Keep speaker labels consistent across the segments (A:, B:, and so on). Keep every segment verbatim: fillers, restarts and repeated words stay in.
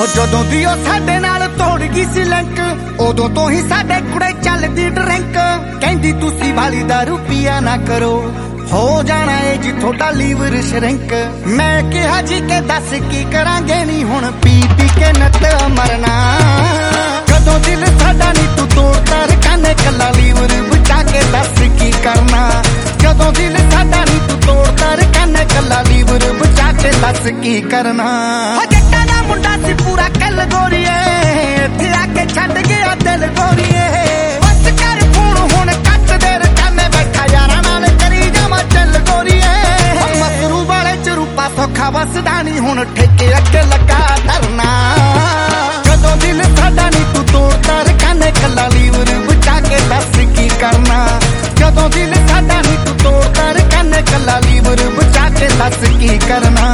A: ਜਦੋਂ ਦੀ ਉਹ ਸਾਡੇ ਨਾਲ ਤੋੜ ਗਈ ਸੀ ਲਿੰਕ, ਉਦੋਂ ਤੋਂ ਹੀ ਸਾਡੇ ਕੁੜੇ ਚੱਲਦੀ ਡਰਿੰਕ। ਕਹਿੰਦੀ ਤੁਸੀਂ ਵਾਲੀ ਦਾਰੂ ਪੀਆ ਨਾ ਕਰੋ, ਹੋ ਜਾਣਾ ਏ ਜੀ ਤੁਹਾਡਾ ਲੀਵਰ ਸ਼ਰਿੰਕ। ਮੈਂ ਕਿਹਾ ਜੀ ਕਿ ਦੱਸ ਕੀ ਕਰਾਂਗੇ ਨੀ ਹੁਣ ਪੀ ਪੀ ਕੇ ਨੱਤ ਮਰਨਾ। ਕਦੋਂ ਦਿਲ ਸਾਡਾ ਨੀ ਤੂੰ ਤੋੜਦਾ ਰਕਾਨੇ ਕੱਲਾ ਲੀਵਰ ਬਚਾ ਕੇ ਦੱਸ ਕੀ ਕਰਨਾ। ਜਦੋਂ ਦਿਲ ਸਾਡਾ ਨੀ ਤੂੰ ਤੋੜਦਾ ਰਕਾਨੇ ਕੱਲਾ ਲੀਵਰ ਬਚਾ ਕੇ ਦੱਸ ਕੀ ਕਰਨਾ। ਜੱਟਾਂ ਦਾ ਮੁੰਡਾ ਸੀ ਪੂਰਾ ਕੱਲ ਗੋਰੀਏ, ਇੱਥੇ ਆ ਕੇ ਛੱਡ ਗਿਆ ਦਿਲ ਗੋਰੀਏ। ਬਸ ਕਰ ਫੋਨ ਹੁਣ ਕੱਟ ਦੇ ਰਕਾਨੇ ਬੈਠਾ ਯਾਰਾਂ ਨਾਲ ਕਰੀ ਜਾਵਾਂ ਚੱਲ ਗੋਰੀਏ। ਮਸਰੂ ਵਾਲੇ ਚ ਰੂਪਾ ਸੌਖਾ ਵਸਦਾ ਨੀ ਹੁਣ ਠੇਕੇ ਅੱਗੇ ਲੱਗਾ ਧਰਨਾ। ਜਦੋਂ ਦਿਲ ਸਾਡਾ ਨੀ ਤੂੰ ਤੋੜਦਾ ਰਕਾਨੇ ਕੱਲਾ ਲੀਵਰ ਬਚਾ ਕੇ ਦੱਸ ਕੀ ਕਰਨਾ। ਜਦੋਂ ਦਿਲ ਸਾਡਾ ਨੀ ਤੂੰ ਤੋੜਦਾ ਰਕਾਨੇ ਕੱਲਾ ਲੀਵਰ ਬਚਾ ਕੇ ਦੱਸ ਕੀ ਕਰਨਾ।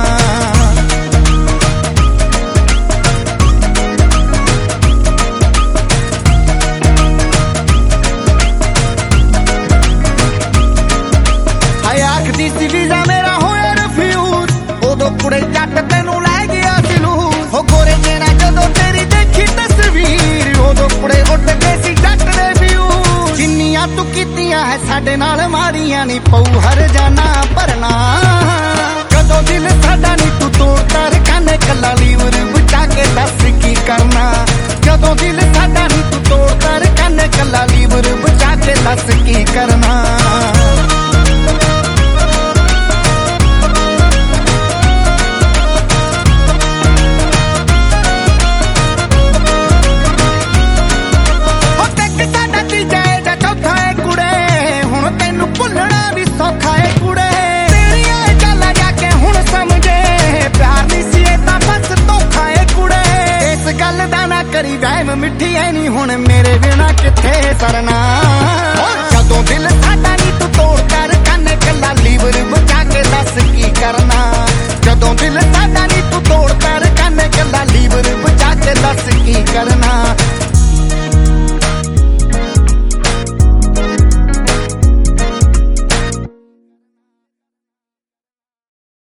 A: ਆਖਦੀ ਸੀ ਵੀਜ਼ਾ ਮੇਰਾ ਹੋਇਆ ਰਿਫਿਊਜ਼, ਉਦੋਂ ਕੁੜੇ ਜੱਟ ਤੈਨੂੰ ਲੈ ਗਿਆ ਜਲੂਸ। ਹੋ ਗੋਰੇ ਜਿਹੜਾ ਜਦੋਂ ਤੇਰੀ ਦੇਖੀ ਤਸਵੀਰ, ਉਦੋਂ ਕੁੜੇ ਉੱਡ ਗਏ ਸੀ ਜੱਟ ਦੇ ਵਿਊ। ਜਿੰਨੀਆਂ ਤੂੰ ਕੀਤੀਆਂ ਹੈ ਸਾਡੇ ਨਾਲ ਮਾਰੀਆਂ ਨੀ ਪਊ ਹਰ ਜਾਣਾ ਭਰਨਾ। ਕਦੋਂ ਦਿਲ ਸਾਡਾ ਨੀ ਤੂੰ ਤੋੜਦਾ ਰਕਾਨੇ ਕੱਲਾ ਲੀਵਰ ਬਚਾ ਕੇ ਦੱਸ ਕੀ ਕਰਨਾ। ਜਦੋਂ ਦਿਲ ਸਾਡਾ ਨੀ ਤੂੰ ਤੋੜਦਾ ਰਕਾਨੇ ਕੱਲਾ ਲੀਵਰ ਬਚਾ ਕੇ ਦੱਸ ਕੀ ਕਰਨਾ। ਕਰੀ ਵਹਿਮ ਮਿੱਠੀ ਐ ਨੀ ਹੁਣ ਮੇਰੇ ਬਿਨਾ ਕਿੱਥੇ ਸਰਨਾ। ਜਦੋਂ ਦਿਲ ਸਾਡਾ ਨੀ ਤੂੰ ਤੋੜਦਾ ਰਕਾਨੇ ਕੱਲਾ ਲੀਵਰ ਬਚਾ ਕੇ ਦੱਸ ਕੀ ਕਰਨਾ। ਜਦੋਂ ਦਿਲ ਸਾਡਾ ਨੀ ਤੂੰ ਤੋੜਦਾ ਰਕਾਨੇ ਕੱਲਾ ਲੀਵਰ ਬਚਾ ਕੇ ਦੱਸ ਕੀ ਕਰਨਾ।